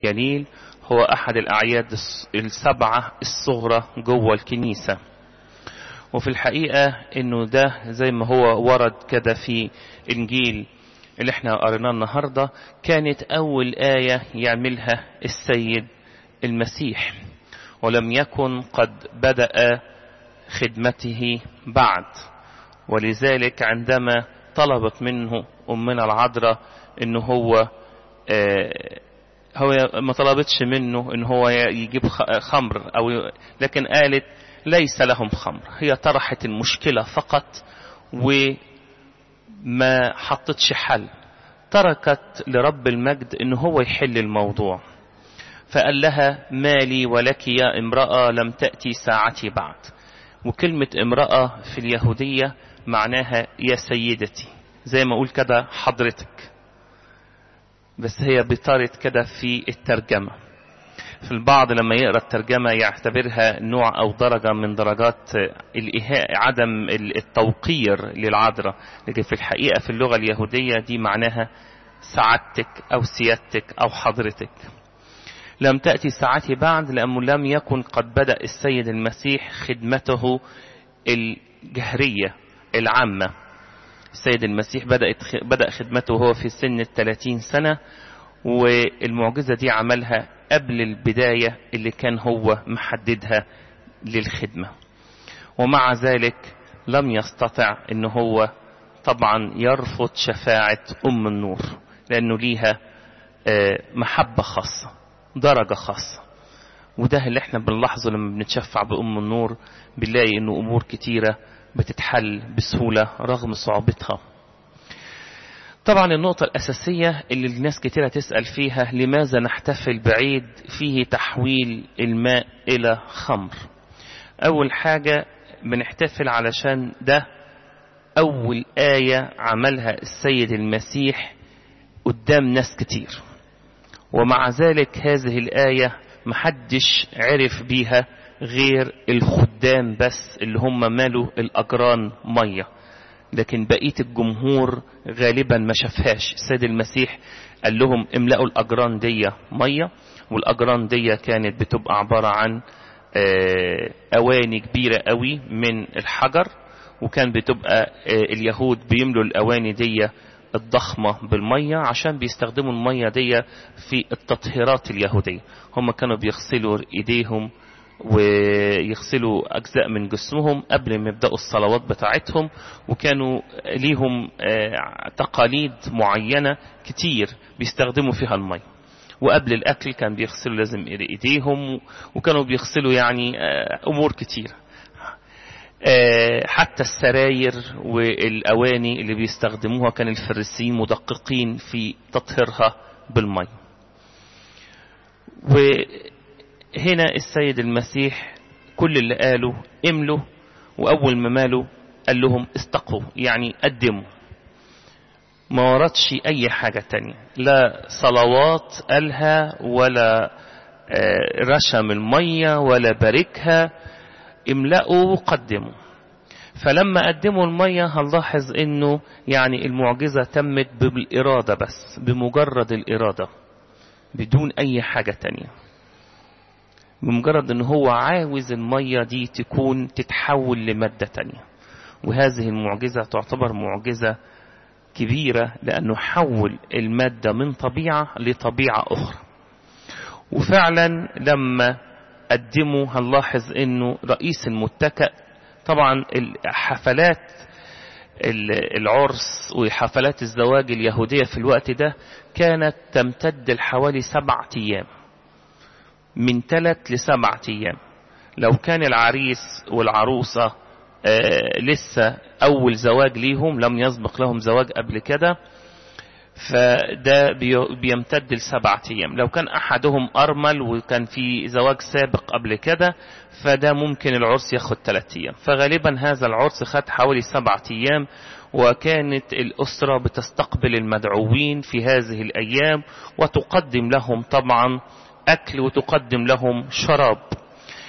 الجليل هو أحد الأعياد السبعة الصغرى جوه الكنيسة. وفي الحقيقة إنه ده زي ما هو ورد كده في إنجيل اللي احنا قريناه النهاردة، كانت أول آية يعملها السيد المسيح، ولم يكن قد بدأ خدمته بعد. ولذلك عندما طلبت منه أمنا العذراء إنه هو ما طلبتش منه إنه هو يجيب خمر لكن قالت ليس لهم خمر. هي طرحت المشكلة فقط وما حطتش حل، تركت لرب المجد إنه هو يحل الموضوع. فقال لها مالي ولك يا امرأة لم تأتي ساعتي بعد. وكلمة امرأة في اليهودية معناها يا سيدتي، زي ما أقول كده حضرتك، بس هي بطارت كده في الترجمة. في البعض لما يقرأ الترجمة يعتبرها نوع أو درجة من درجات عدم التوقير للعذراء، لكن في الحقيقة في اللغة اليهودية دي معناها سعادتك أو سيادتك أو حضرتك. لم تأتي ساعتي بعد، لأنه لم يكن قد بدأ السيد المسيح خدمته الجهرية العامة. السيد المسيح بدأ خدمته وهو في سن 30 سنة، والمعجزة دي عملها قبل البداية اللي كان هو محددها للخدمة. ومع ذلك لم يستطع انه هو طبعا يرفض شفاعة أم النور، لأنه ليها محبة خاصة، درجة خاصة. وده اللي احنا بنلاحظه لما بنتشفع بأم النور، بنلاقي انه أمور كتيرة بتتحل بسهولة رغم صعوبتها. طبعا النقطة الأساسية اللي الناس كتيرة تسأل فيها، لماذا نحتفل بعيد فيه تحويل الماء إلى خمر؟ أول حاجة بنحتفل علشان ده أول آية عملها السيد المسيح قدام ناس كتير، ومع ذلك هذه الآية محدش عرف بيها غير الخدام بس اللي هم مالوا الأجران مية، لكن بقية الجمهور غالبا ما شافهاش. السيد المسيح قال لهم املأوا الأجران دي مية، والأجران دي كانت بتبقى عبارة عن أواني كبيرة قوي من الحجر، وكان بتبقى اليهود بيملوا الأواني دي الضخمة بالمية عشان بيستخدموا المية دي في التطهيرات اليهودية. هم كانوا بيغسلوا ايديهم ويغسلوا أجزاء من جسمهم قبل ما يبدأوا الصلوات بتاعتهم، وكانوا ليهم تقاليد معينة كتير بيستخدموا فيها المية. وقبل الأكل كان بيغسلوا لازم ايديهم، وكانوا بيغسلوا يعني أمور كتير. حتى السراير والأواني اللي بيستخدموها كان الفريسيين مدققين في تطهيرها بالمية. وهنا السيد المسيح كل اللي قالوا املوا، وأول ما مالوا قال لهم استقوا، يعني قدموا. ما وردش أي حاجة تانية، لا صلوات قالها ولا رشم المية ولا باركها، املأوا وقدموا. فلما قدموا المية هنلاحظ انه يعني المعجزة تمت بالإرادة، بس بمجرد الإرادة بدون اي حاجة تانية، بمجرد انه هو عاوز المية دي تتحول لمادة تانية. وهذه المعجزة تعتبر معجزة كبيرة، لأنه حول المادة من طبيعة لطبيعة أخرى. وفعلا لما قدموا هنلاحظ انه رئيس المتكأ، طبعا الحفلات العرس وحفلات الزواج اليهودية في الوقت ده كانت تمتد لحوالي 7 أيام، من 3 ل7 أيام. لو كان العريس والعروسة لسه أول زواج ليهم، لم يسبق لهم زواج قبل كده، فده بيمتد ل7 أيام. لو كان أحدهم أرمل وكان في زواج سابق قبل كده، فده ممكن العرس ياخد 3 أيام. فغالبا هذا العرس خد حوالي 7 أيام، وكانت الأسرة بتستقبل المدعوين في هذه الأيام وتقدم لهم طبعا أكل وتقدم لهم شراب.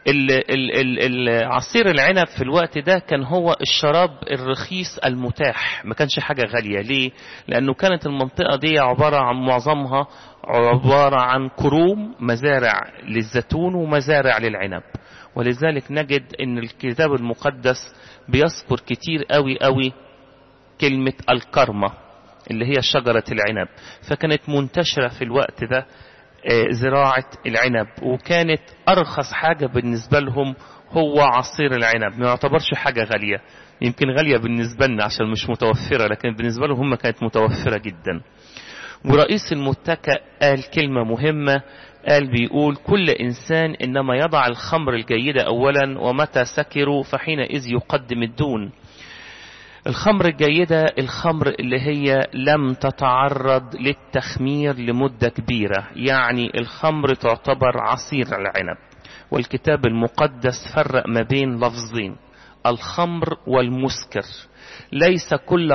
عصير العنب في الوقت ده كان هو الشراب الرخيص المتاح، ما كانش حاجة غالية. ليه؟ لأنه كانت المنطقة دي عبارة عن معظمها عبارة عن كروم، مزارع للزيتون ومزارع للعنب. ولذلك نجد ان الكتاب المقدس بيذكر كتير قوي كلمة الكرمة اللي هي شجرة العنب. فكانت منتشرة في الوقت ده زراعة العنب، وكانت أرخص حاجة بالنسبة لهم هو عصير العنب. ما يعتبرش حاجة غالية، يمكن غالية بالنسبة لنا عشان مش متوفرة، لكن بالنسبة لهم هم كانت متوفرة جدا. ورئيس المتكأ قال كلمة مهمة، قال بيقول: كل إنسان إنما يضع الخمر الجيدة أولا، ومتى سكروا فحينئذ يقدم الدون. الخمر الجيدة الخمر اللي هي لم تتعرض للتخمير لمدة كبيرة، يعني الخمر تعتبر عصير العنب. والكتاب المقدس فرق ما بين لفظين: الخمر والمسكر. ليس كل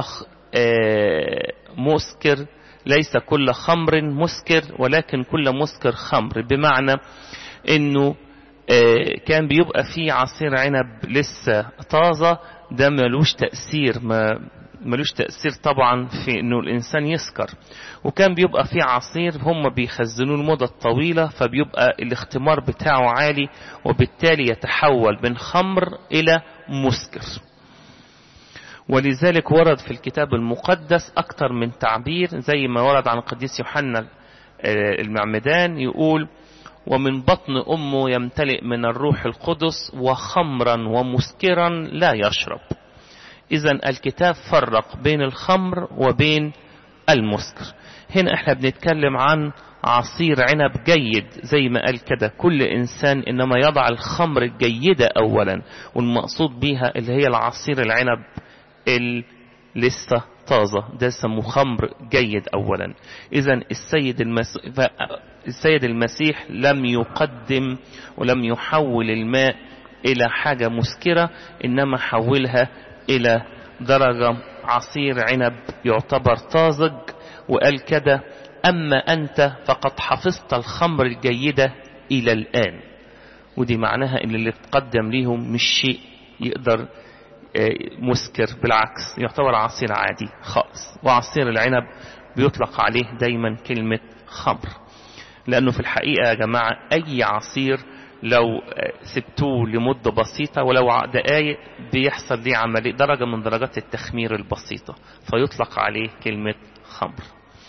مسكر، ليس كل خمر مسكر، ولكن كل مسكر خمر. بمعنى انه كان بيبقى فيه عصير عنب لسه طازة، ده ملوش تأثير طبعا في انه الانسان يسكر. وكان بيبقى فيه عصير هم بيخزنوه المدة الطويلة، فبيبقى الاختمار بتاعه عالي، وبالتالي يتحول من خمر الى مسكر. ولذلك ورد في الكتاب المقدس أكثر من تعبير، زي ما ورد عن القديس يوحنا المعمدان يقول: ومن بطن أمه يمتلئ من الروح القدس، وخمرا ومسكرا لا يشرب. إذن الكتاب فرق بين الخمر وبين المسكر. هنا احنا بنتكلم عن عصير عنب جيد، زي ما قال كده: كل إنسان إنما يضع الخمر الجيدة أولا. والمقصود بيها اللي هي العصير العنب لسه طازة، ده سموه خمر جيد أولا. إذن السيد المسيح لم يقدم ولم يحول الماء إلى حاجة مسكرة، إنما حولها إلى درجة عصير عنب يعتبر طازج. وقال كده: أما أنت فقد حفظت الخمر الجيدة إلى الآن. ودي معناها إن اللي تقدم ليهم مش شيء يقدر مسكر، بالعكس يعتبر عصير عادي خالص. وعصير العنب بيطلق عليه دايما كلمة خمر، لأنه في الحقيقة يا جماعة أي عصير لو سبتوه لمدة بسيطة ولو دقايق بيحصل ليه عملية درجة من درجات التخمير البسيطة، فيطلق عليه كلمة خمر.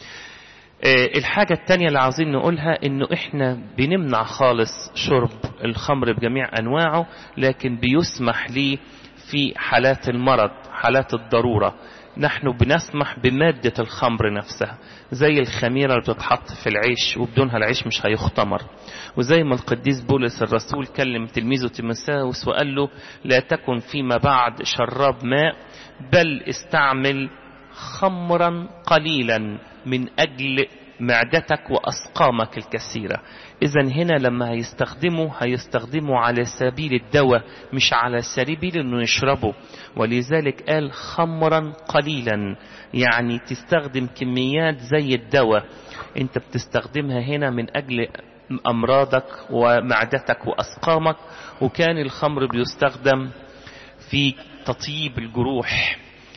الحاجة التانية اللي عاوزين نقولها انه احنا بنمنع خالص شرب الخمر بجميع انواعه، لكن بيسمح ليه في حالات المرض، حالات الضرورة. نحن بنسمح بمادة الخمر نفسها، زي الخميرة اللي بتتحط في العيش وبدونها العيش مش هيختمر. وزي ما القديس بولس الرسول كلم تلميذه تيموثاوس وقال له: لا تكن فيما بعد شراب ماء، بل استعمل خمرا قليلا من أجل معدتك وأسقامك الكثيرة. إذن هنا لما هيستخدموا على سبيل الدواء، مش على سبيل انه يشربه. ولذلك قال خمرا قليلا، يعني تستخدم كميات زي الدواء، انت بتستخدمها هنا من أجل أمراضك ومعدتك وأسقامك. وكان الخمر بيستخدم في تطيب الجروح،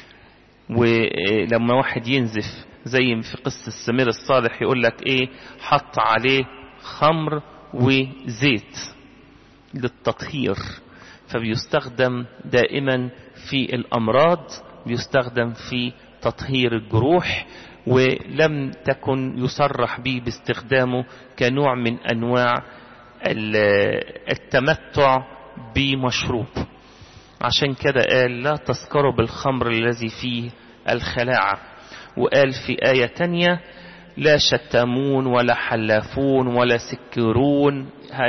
ولما واحد ينزف زي في قصة السمير الصالح يقول لك ايه: حط عليه خمر وزيت للتطهير. فبيستخدم دائما في الأمراض، بيستخدم في تطهير الجروح، ولم تكن يصرح به باستخدامه كنوع من أنواع التمتع بمشروب. عشان كده قال: لا تسكروا بالخمر الذي فيه الخلاعة. وقال في آية تانية: لا شتامون ولا حلافون ولا سكرون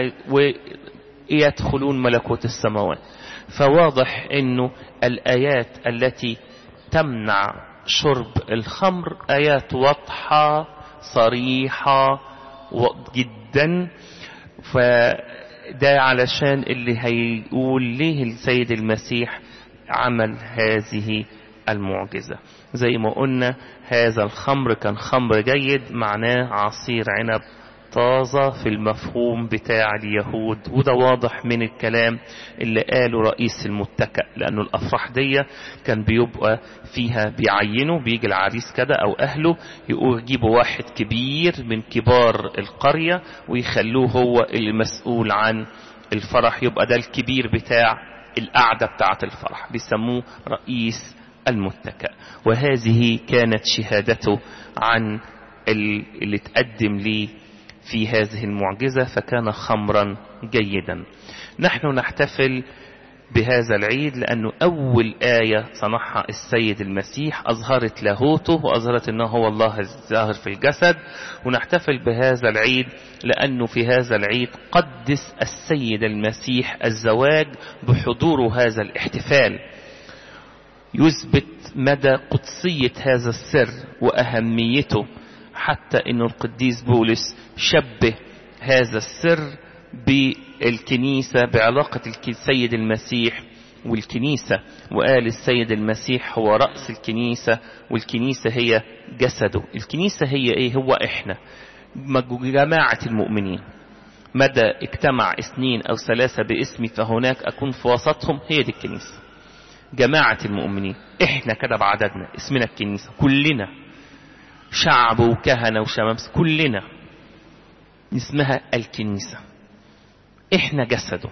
ويدخلون ملكوت السماوات. فواضح انه الآيات التي تمنع شرب الخمر آيات واضحة صريحة جدا. فده علشان اللي هيقول ليه السيد المسيح عمل هذه المعجزة. زي ما قلنا هذا الخمر كان خمر جيد، معناه عصير عنب طازة في المفهوم بتاع اليهود، وده واضح من الكلام اللي قاله رئيس المتكأ، لأنه الأفراح دي كان بيبقى فيها بيعينوا، بيجي العريس كده أو أهله يجيبوا واحد كبير من كبار القرية ويخلوه هو اللي مسؤول عن الفرح، يبقى ده الكبير بتاع القعدة بتاعة الفرح، بيسموه رئيس المتكأ. وهذه كانت شهادته عن اللي تقدم لي في هذه المعجزة، فكان خمرا جيدا. نحن نحتفل بهذا العيد لأنه أول آية صنعها السيد المسيح أظهرت لاهوته وأظهرت أنه هو الله الظاهر في الجسد. ونحتفل بهذا العيد لأنه في هذا العيد قدس السيد المسيح الزواج بحضور هذا الاحتفال، يثبت مدى قدسية هذا السر وأهميته، حتى أن القديس بولس شبه هذا السر بالكنيسة، بعلاقة السيد المسيح والكنيسة، وقال السيد المسيح هو رأس الكنيسة والكنيسة هي جسده. الكنيسة هي ايه؟ هو احنا جماعة المؤمنين، مدى اجتمع 2 أو 3 باسمي فهناك أكون في وسطهم، هي دي الكنيسة، جماعة المؤمنين. احنا كده بعددنا اسمنا الكنيسة، كلنا شعب وكهنة وشمامسة كلنا اسمها الكنيسة، احنا جسده.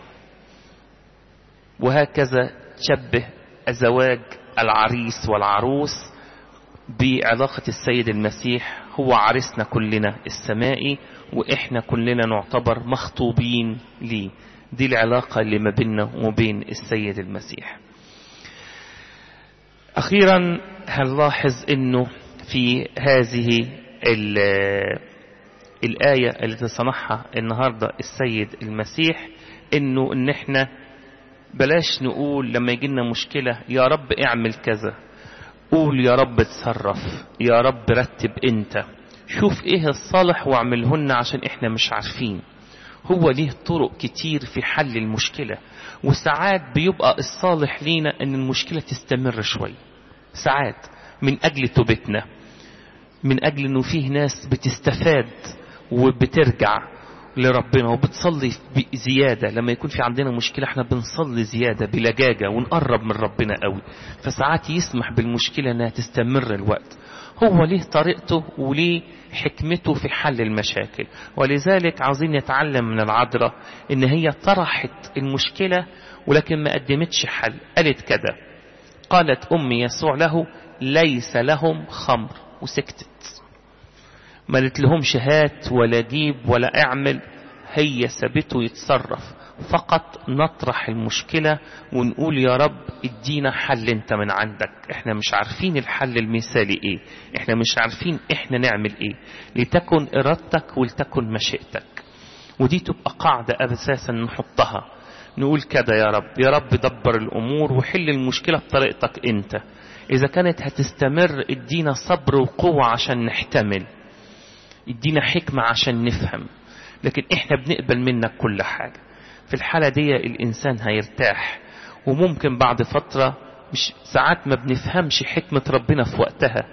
وهكذا تشبه زواج العريس والعروس بعلاقة السيد المسيح، هو عريسنا كلنا السمائي واحنا كلنا نعتبر مخطوبين ليه. دي العلاقة اللي ما بيننا وبين السيد المسيح. اخيرا هنلاحظ انه في هذه الآية اللي صنعها النهاردة السيد المسيح، انه ان احنا بلاش نقول لما يجينا مشكلة يا رب اعمل كذا، قول يا رب اتصرف، يا رب رتب انت، شوف ايه الصالح واعملهن عشان احنا مش عارفين. هو ليه طرق كتير في حل المشكلة، وساعات بيبقى الصالح لينا ان المشكلة تستمر شوي، ساعات من اجل توبتنا، من اجل انه فيه ناس بتستفاد وبترجع لربنا وبتصلي زيادة. لما يكون في عندنا مشكلة احنا بنصلي زيادة بلجاجة ونقرب من ربنا قوي، فساعات يسمح بالمشكلة انها تستمر الوقت. هو ليه طريقته وليه حكمته في حل المشاكل. ولذلك عاوزين نتعلم من العذراء ان هي طرحت المشكلة ولكن ما قدمتش حل. قالت كده، قالت أمي يسوع له ليس لهم خمر، وسكتت، ما قالت لهمش هات ولا جيب ولا اعمل، هي سابته يتصرف. فقط نطرح المشكلة ونقول يا رب ادينا حل انت من عندك، احنا مش عارفين الحل المثالي ايه، احنا مش عارفين احنا نعمل ايه، لتكن ارادتك ولتكن مشيئتك. ودي تبقى قاعدة اساسا نحطها، نقول كده يا رب، يا رب دبر الامور وحل المشكلة بطريقتك انت. اذا كانت هتستمر ادينا صبر وقوة عشان نحتمل، ادينا حكمة عشان نفهم، لكن احنا بنقبل منك كل حاجة. في الحالة دي الانسان هيرتاح. وممكن بعد فترة، مش ساعات ما بنفهمش حكمة ربنا في وقتها،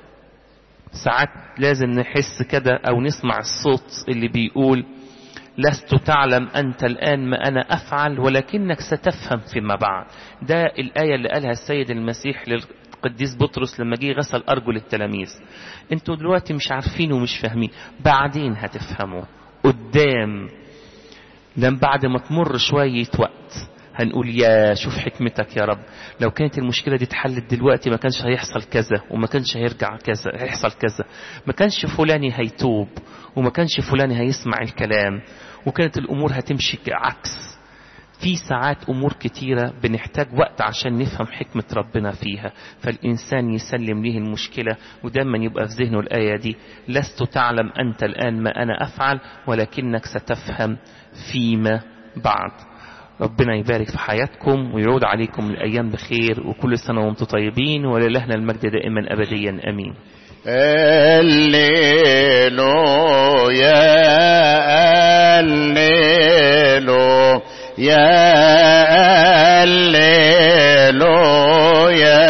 ساعات لازم نحس كده او نسمع الصوت اللي بيقول لست تعلم أنت الآن ما أنا أفعل ولكنك ستفهم فيما بعد. ده الآية اللي قالها السيد المسيح للقديس بطرس لما جه غسل أرجل التلاميذ. انتوا دلوقتي مش عارفين ومش فاهمين، بعدين هتفهموا قدام، لما بعد ما تمر شوية وقت هنقول يا شوف حكمتك يا رب، لو كانت المشكلة دي اتحلت دلوقتي ما كانش هيحصل كذا وما كانش هيرجع كذا، هيحصل كذا، ما كانش فلاني هيتوب وما كانش فلاني هيسمع الكلام، وكانت الأمور هتمشي عكس. في ساعات أمور كتيرة بنحتاج وقت عشان نفهم حكمة ربنا فيها، فالإنسان يسلم ليه المشكلة ودايما يبقى في ذهنه الآية دي، لست تعلم أنت الآن ما أنا أفعل ولكنك ستفهم فيما بعد. ربنا يبارك في حياتكم ويعود عليكم الأيام بخير، وكل سنة وانتم طيبين، ولله المجد دائما أبديا أمين. الليلويا الليلويا الليلويا